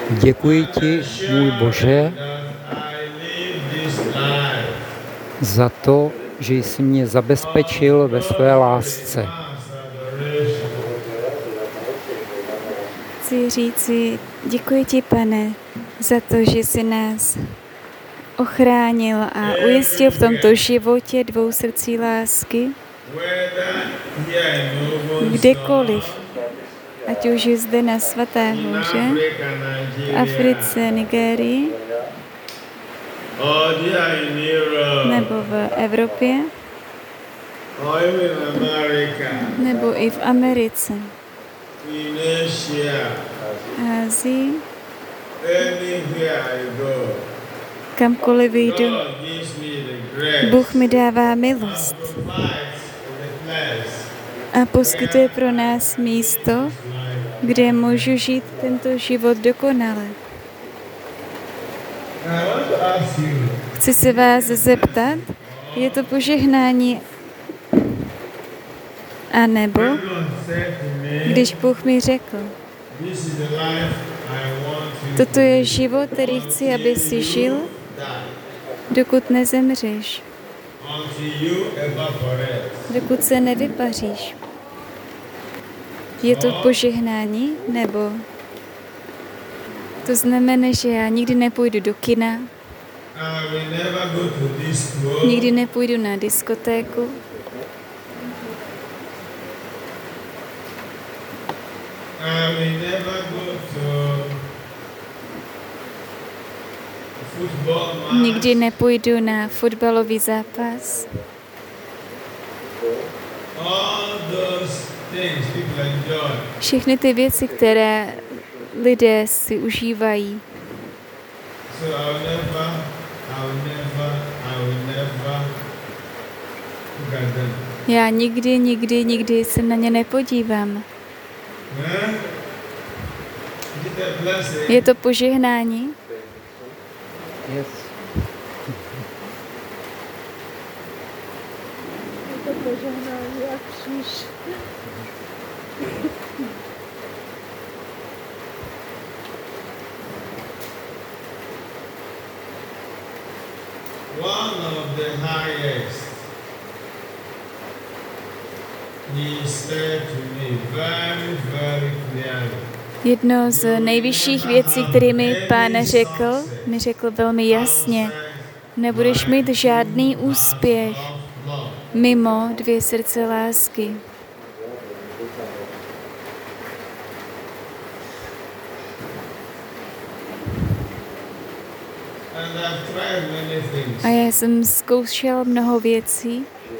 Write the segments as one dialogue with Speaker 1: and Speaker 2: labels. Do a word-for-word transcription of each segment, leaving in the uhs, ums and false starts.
Speaker 1: Děkuji ti, můj Bože, za to, že jsi mě zabezpečil ve své lásce.
Speaker 2: Chci říci, děkuji ti, Pane, za to, že jsi nás ochránil a ujistil v tomto životě dvou srdcí lásky, kdekoliv, ať už je zde na Svaté hoře, v Africe, Nigérii, nebo v Evropě, nebo i v Americe, Asii, kamkoliv jdu, Bůh mi dává milost a poskytuje pro nás místo, kde můžu žít tento život dokonale. Chci se vás zeptat, je to požehnání, a nebo když Bůh mi řekl, toto je život, který chci, aby si žil, dokud nezemřeš, dokud se nevypaříš. Je to požehnání, nebo to znamená, že já nikdy nepůjdu do kina, nikdy nepůjdu na diskotéku, nikdy nepůjdu na fotbalový zápas. Všechny ty věci, které lidé si užívají. Já nikdy, nikdy, nikdy se na ně nepodívám. Je to požehnání?
Speaker 1: Yes.
Speaker 2: Je to požehnání a kříž.
Speaker 3: One of the highest, he said to me very, very clearly.
Speaker 2: Jedno z nejvyšších věcí, které mi Pán řekl, mi řekl velmi jasně, nebudeš mít žádný úspěch mimo dvě srdce lásky. A já jsem zkoušel mnoho věcí,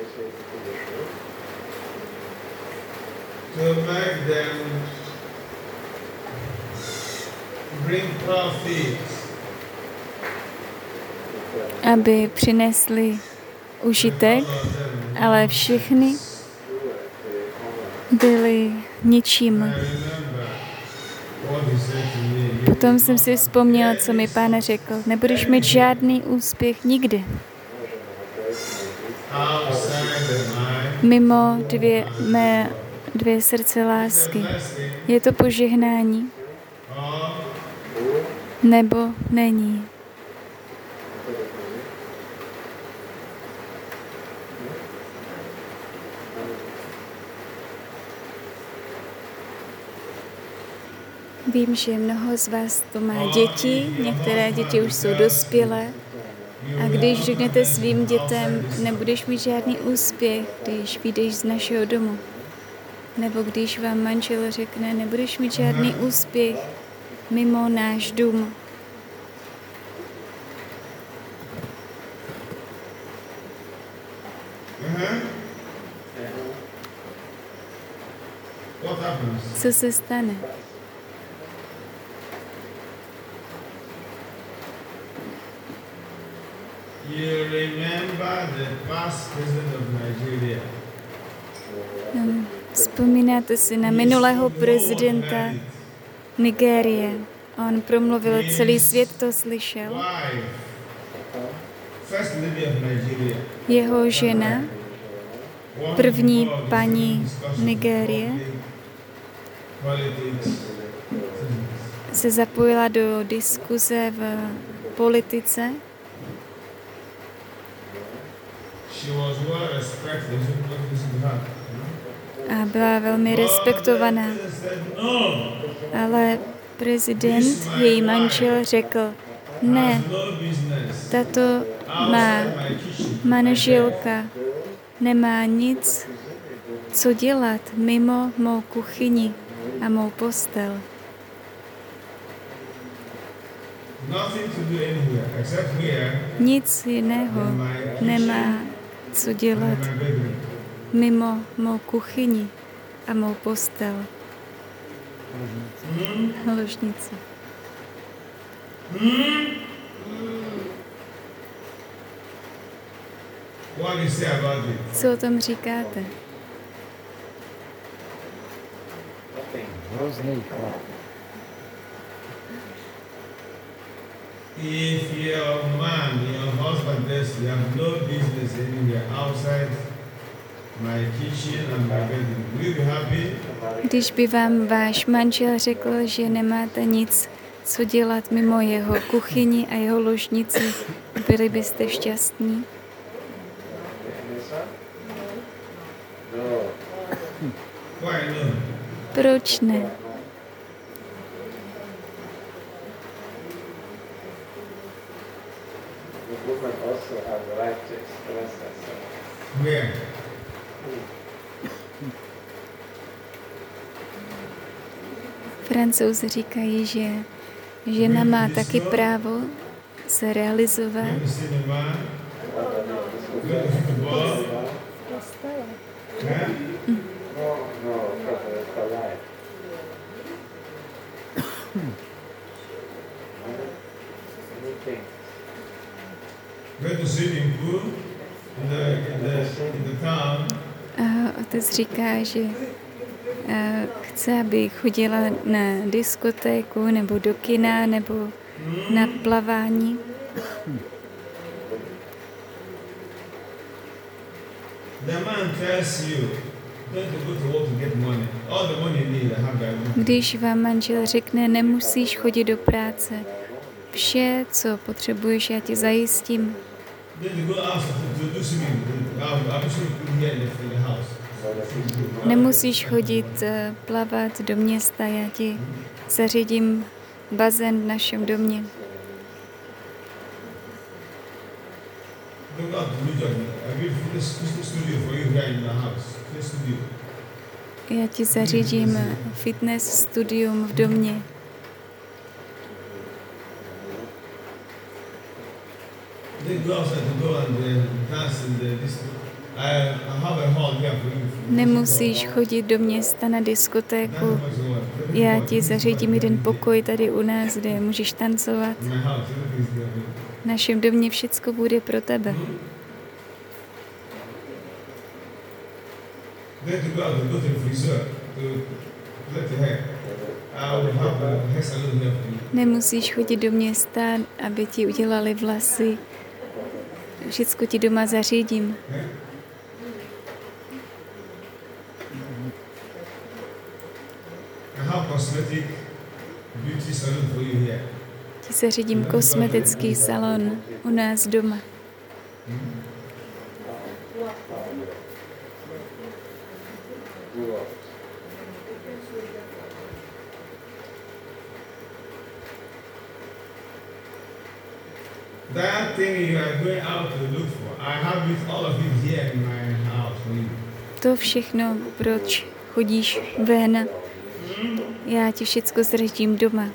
Speaker 2: aby přinesli užitek, ale všechny byly ničím. Potom jsem si vzpomněl, co mi Pán řekl. Nebudeš mít žádný úspěch nikdy. Mimo dvě, mé dvě srdce lásky. Je to požehnání? Nebo není? Vím, že mnoho z vás to má děti, některé děti už jsou dospělé. A když řeknete svým dětem, nebudeš mít žádný úspěch, když vyjdeš z našeho domu. Nebo když vám manžel řekne, nebudeš mít žádný úspěch mimo náš dům. Co se stane? Vzpomínáte si na minulého prezidenta Nigérie. On promluvil, celý svět to slyšel. Jeho žena, první paní Nigérie, se zapojila do diskuze v politice. A byla velmi respektovaná. Ale prezident, její manžel, řekl, ne, tato má manželka nemá nic, co dělat mimo mou kuchyni a mou postel. Nic jiného nemá co dělat mimo mou kuchyni a mou postel. Ložnici. Co o tom říkáte?
Speaker 1: Hrozný chlap.
Speaker 3: If your man, your husband does, you have no business anywhere outside my kitchen and my bedroom, will you be happy?
Speaker 2: Když by vám váš manžel řekl, že nemáte nic, co dělat mimo jeho kuchyni a jeho ložnici, byli byste šťastní?
Speaker 3: Why no?
Speaker 2: Proč ne?
Speaker 3: Where?
Speaker 2: Francouzi říkají, že žena má taky právo se realizovat.
Speaker 3: You see the man? Look at the ball? Yeah? Go to swimming pool in the, in the, in the town.
Speaker 2: A otec říká, že a, chce, aby chodila na diskotéku, nebo do kina, nebo na plavání.
Speaker 3: The man tells you, don't go to work to get money. All the money you need, I have that.
Speaker 2: Když vám manžel řekne, nemusíš chodit do práce, vše, co potřebuješ, já ti zajistím.
Speaker 3: Then you go out to do swimming. I'm actually here in the, in the house.
Speaker 2: Nemusíš chodit uh, plavat do města, já ti zařídím bazén v našem domě.
Speaker 3: Look out to do job. I will finish studio for you here in the house. Finish studio.
Speaker 2: Já ti zařídím fitness studium v domě.
Speaker 3: Then go outside the door and uh, dance in the disco. I, I have a hall here for you.
Speaker 2: Nemusíš chodit do města na diskotéku. Já ti zařídím jeden pokoj tady u nás, kde můžeš tancovat.
Speaker 3: In my house, everything's there for you.
Speaker 2: V našem domě všecko bude pro tebe.
Speaker 3: Then to go out and go to the freezer to let your hair. I will have a hair salon here for you.
Speaker 2: Nemusíš chodit do města, aby ti udělali vlasy. Všecko ti doma zařídím.
Speaker 3: I have cosmetic beauty salon for you here.
Speaker 2: Ti zařídím kosmetický salon u nás doma.
Speaker 3: That thing you are going out to look for, I have it, all of it here in my house for you.
Speaker 2: To všechno, proč chodíš ven, já ti všecko zařídím doma.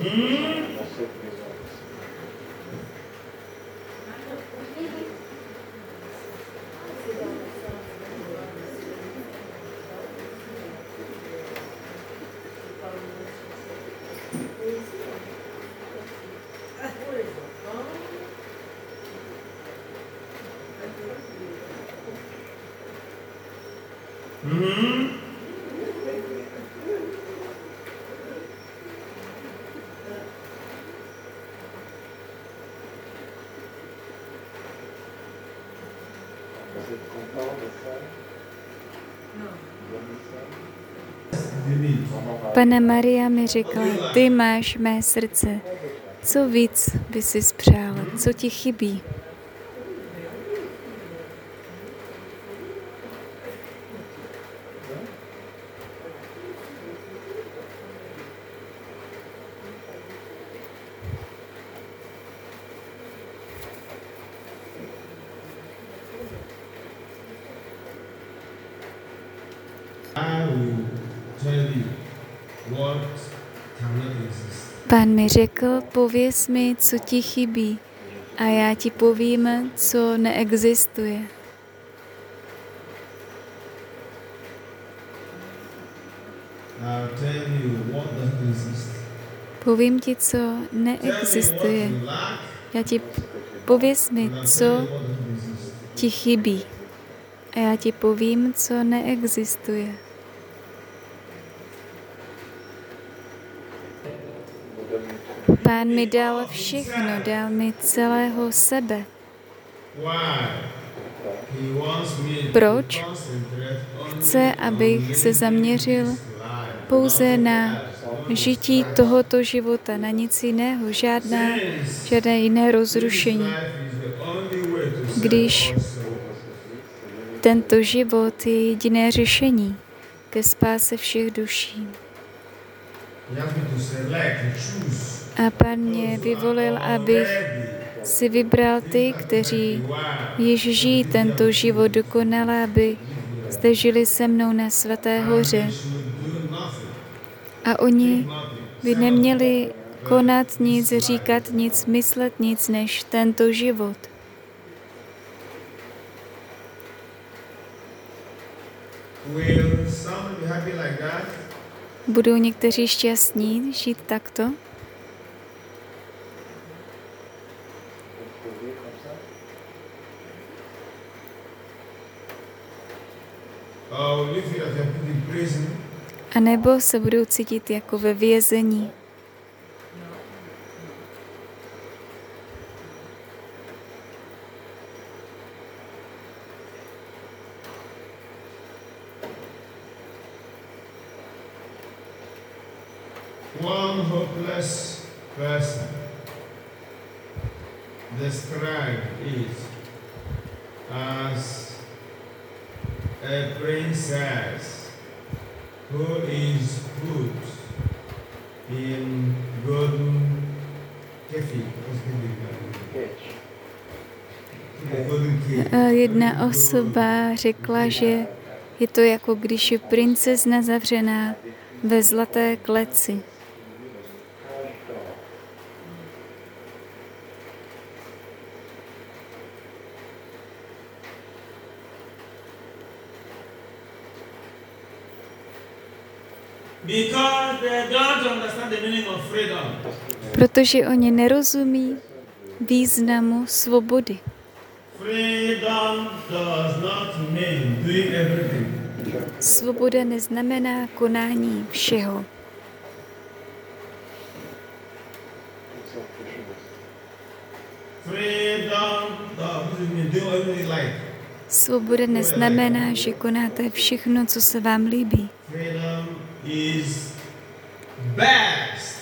Speaker 3: Mm-hmm. you need?
Speaker 2: Panna Maria mi řekla, ty máš mé srdce. Co víc by si spřála? Co ti chybí?
Speaker 3: I will tell you what cannot exist.
Speaker 2: Pán mi řekl, pověz mi, co ti chybí, a já ti povím, co neexistuje.
Speaker 3: I'll tell you what doesn't exist.
Speaker 2: Povím ti, co
Speaker 3: Tell me what
Speaker 2: neexistuje.
Speaker 3: you lack,
Speaker 2: Já ti pověz mi,
Speaker 3: and I'll
Speaker 2: co
Speaker 3: tell you what doesn't exist.
Speaker 2: ti chybí. A já ti povím, co neexistuje. Pán mi dal všechno, dal mi celého sebe.
Speaker 3: Why? He wants me to
Speaker 2: Proč?
Speaker 3: concentrate only
Speaker 2: Chce,
Speaker 3: on
Speaker 2: abych se zaměřil
Speaker 3: life,
Speaker 2: pouze
Speaker 3: nothing
Speaker 2: na
Speaker 3: else.
Speaker 2: žití tohoto života, na nic jiného, žádná, žádné jiné rozrušení.
Speaker 3: Life is the only way to serve
Speaker 2: Když
Speaker 3: all souls.
Speaker 2: tento život je jediné řešení ke spáse všech duší.
Speaker 3: He asked me to select and choose.
Speaker 2: A Pán mě vyvolil, abych si vybral ty, kteří již žijí tento život dokonale, aby zde žili se mnou na Svaté hoře. A oni by neměli konat nic, říkat nic, myslet nic, než tento život.
Speaker 3: Will someone be happy like that?
Speaker 2: Budou někteří šťastní žít takto?
Speaker 3: Or will you feel that you're put in prison?
Speaker 2: A nebo se budou cítit jako ve vězení?
Speaker 3: One hopeless person described it as a princess who is put in golden kefi. What's kefi? Golden cage.
Speaker 2: A jedna osoba řekla, že je to jako když je princezna zavřená ve zlaté kleci.
Speaker 3: Because they don't understand the meaning of freedom.
Speaker 2: Protože oni nerozumí významu svobody.
Speaker 3: Freedom does not mean doing everything.
Speaker 2: Svoboda neznamená konání všeho.
Speaker 3: Freedom doesn't mean doing everything like.
Speaker 2: Svoboda neznamená, že konáte všechno, co se vám líbí.
Speaker 3: Freedom is best.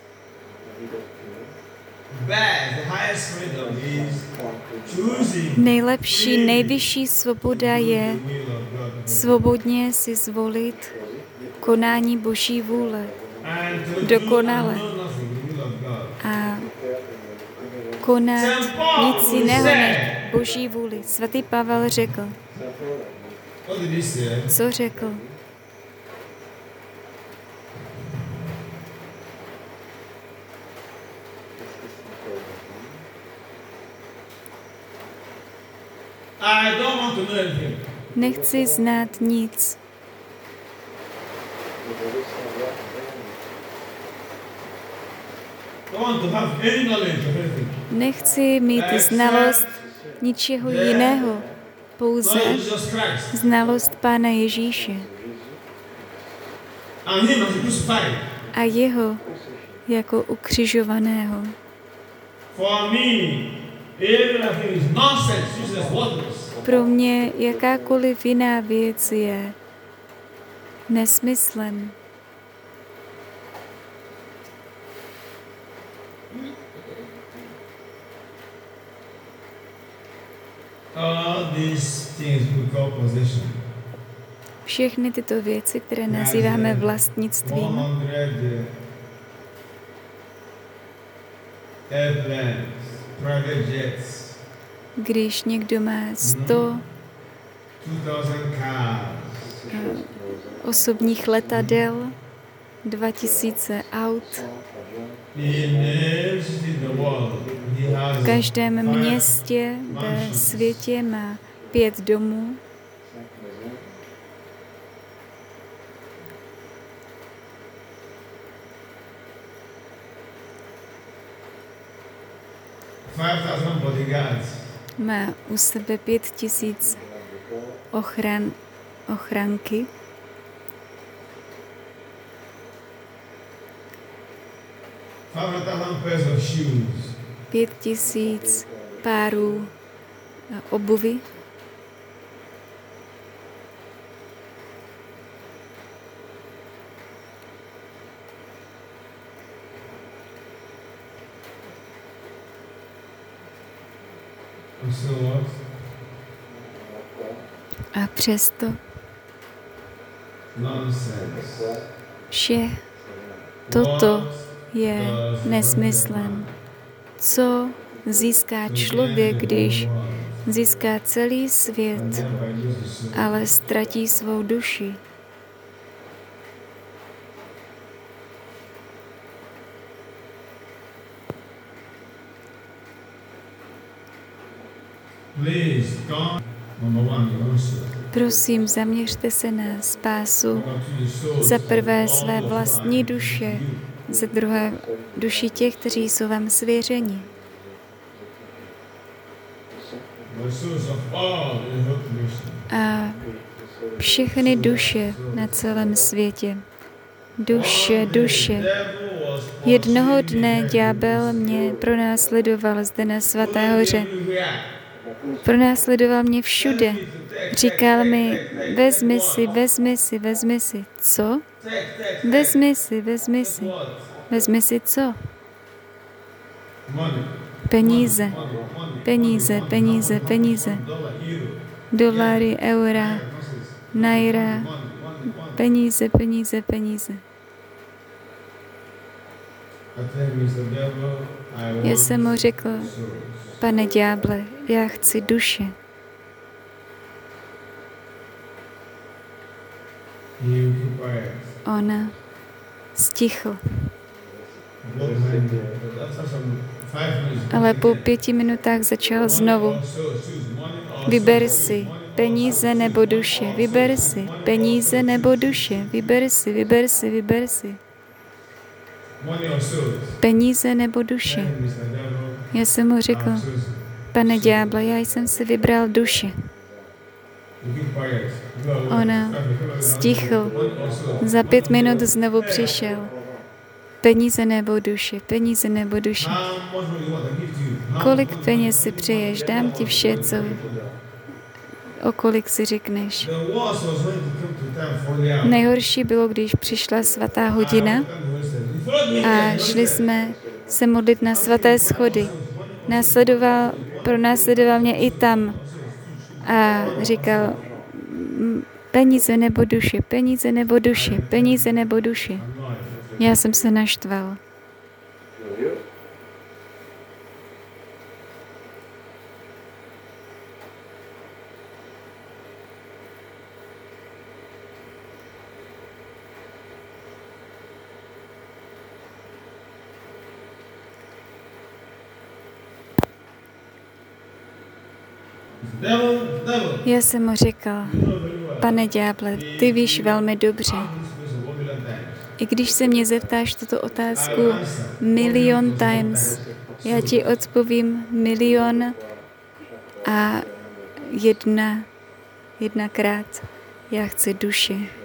Speaker 3: Best, the highest freedom is choosing
Speaker 2: Nejlepší, nejvyšší svoboda je
Speaker 3: the will of God.
Speaker 2: svobodně si zvolit konání Boží vůle
Speaker 3: And to do
Speaker 2: dokonale.
Speaker 3: and know nothing, the will of God.
Speaker 2: A konat nic jiného než Boží vůli. Svatý Pavel řekl.
Speaker 3: What did he say?
Speaker 2: Co řekl?
Speaker 3: I don't want to know anything.
Speaker 2: Nechci znát nic.
Speaker 3: I don't want to have any knowledge of anything.
Speaker 2: Nechci mít znalost ničeho jiného, pouze
Speaker 3: Knowledge of Jesus Christ
Speaker 2: znalost Pána Ježíše
Speaker 3: and Him as a crucified.
Speaker 2: a jeho jako ukřižovaného.
Speaker 3: For me, everything is nonsense, useless, worthless.
Speaker 2: Pro mě jakákoliv jiná věc je nesmyslem,
Speaker 3: All these things we call possession.
Speaker 2: Všechny tyto věci, které nazýváme vlastnictvím,
Speaker 3: one hundred airplanes, private jets,
Speaker 2: když někdo má sto
Speaker 3: two thousand cars,
Speaker 2: uh, osobních letadel, dva tisíce aut,
Speaker 3: in every city in the world, he has
Speaker 2: v každém
Speaker 3: five
Speaker 2: městě ve
Speaker 3: mansions.
Speaker 2: světě má pět domů,
Speaker 3: five thousand bodyguards.
Speaker 2: má u sebe pět tisíc ochran, ochranky,
Speaker 3: five hundred thousand pairs of shoes.
Speaker 2: pět tisíc párů eh, obuvy,
Speaker 3: And so what?
Speaker 2: a přesto
Speaker 3: Nonsense.
Speaker 2: vše toto
Speaker 3: What
Speaker 2: je
Speaker 3: does
Speaker 2: nesmyslem. Co získá člověk, když získá celý svět, ale ztratí svou duši?
Speaker 3: Please, God, number one, you answer.
Speaker 2: Prosím, zaměřte se na spásu
Speaker 3: Number two, the souls
Speaker 2: za
Speaker 3: of
Speaker 2: prvé
Speaker 3: all
Speaker 2: své
Speaker 3: of
Speaker 2: vlastní
Speaker 3: man.
Speaker 2: duše, za druhé duši těch, kteří jsou vám svěřeni,
Speaker 3: The souls of all in the whole creation.
Speaker 2: a všechny duše na celém světě. Duše, duše. Jednoho dne ďábel mě pronásledoval zde na Svaté hoře. Pronásledoval mě všude. Říkal mi, vezmi si, vezmi si, vezmi si. Co? Vezmi si, vezmi si. Vezmi si co? Peníze. Peníze, peníze, peníze. Dolary, eura, naira. Peníze, peníze, peníze. Já jsem mu řekl, pane ďáble, já chci duše. On stichl. Ale po pěti minutách začal znovu. Vyber si peníze nebo duše, vyber si peníze nebo duše, vyber si, vyber si, vyber si. Peníze nebo duše. Já jsem mu řekl, pane ďáble, já jsem si vybral duše. Ona stichl. Za pět minut znovu přišel. Peníze nebo duše, peníze nebo duše. Kolik peněz si přeješ, dám ti vše, co o kolik si řekneš. Nejhorší bylo, když přišla svatá hodina a šli jsme se modlit na svaté schody. Následoval, pronásledoval mě i tam a říkal, peníze nebo duše, peníze nebo duše, peníze nebo duše. Já jsem se naštval. Já jsem mu řekl, pane ďáble, ty víš velmi dobře. I když se mě zeptáš tuto otázku milion times, já ti odpovím milion a jedna, jednakrát. Já chci duši.